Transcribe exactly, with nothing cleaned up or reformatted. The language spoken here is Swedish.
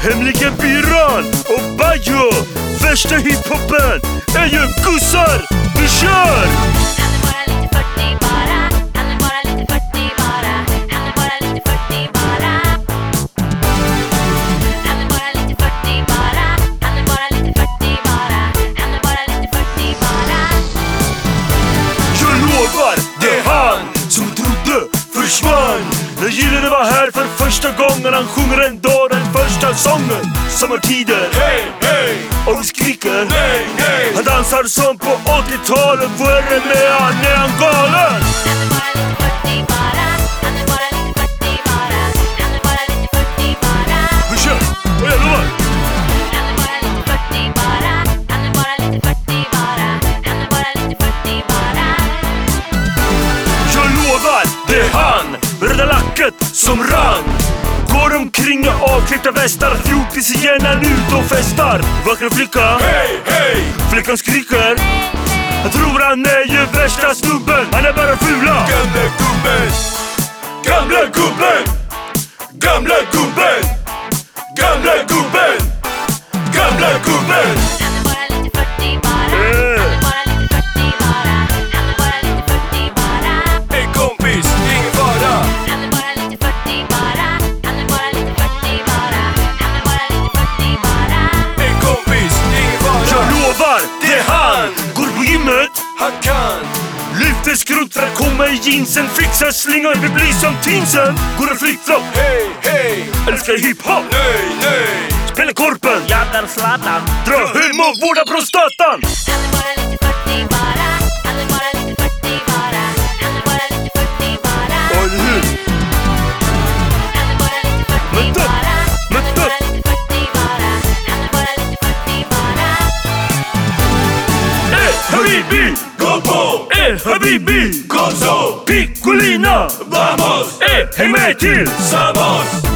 Hemliga byrån och Bajo. Värsta hiphopen är ju gussar. Vi kör! Som trodde försvann när Gyllene var här för första gången. Han sjunger ändå den första sången. Sommartider, hej, hej, och vi skriker, nej, nej. Han dansar som på åttiotalet. Vad är det med han? Är han galen? Vi kör, och jag lovar. Det är han, röda lacket som rann. Går omkring i avklippta västar. Fjortis igen är ute och festar. Vackra flicka, hej, hej. Flickan skriker, jag tror han är ju värsta snubben. Han är bara fula. Gamla gubben, gamla gubben, gamla gubben, gamla gubben, gamla gubben. Han kan lyfter skrot för att komma i jeansen. Fixar slingor, vi blir som teensen. Går en flip-flop, hej, hej. Älskar hiphop, nej, nej. Spelar korpen, jaddar sladdan. Dra hem och vårda prostatan. Han är bara lite fyrtio bara. Han är bara lite fyrtio bara. Han är bara lite fyrtio bara. Och eller hur? Han är bara lite fyrtio bara. Han är bara lite fyrtio bara. Han är bara lite fyrtio bara. Eh, Habibi! Gå på! Eh, Habibi! Kom så! Piccolina! Vamos! Eh, häng med till! Samos!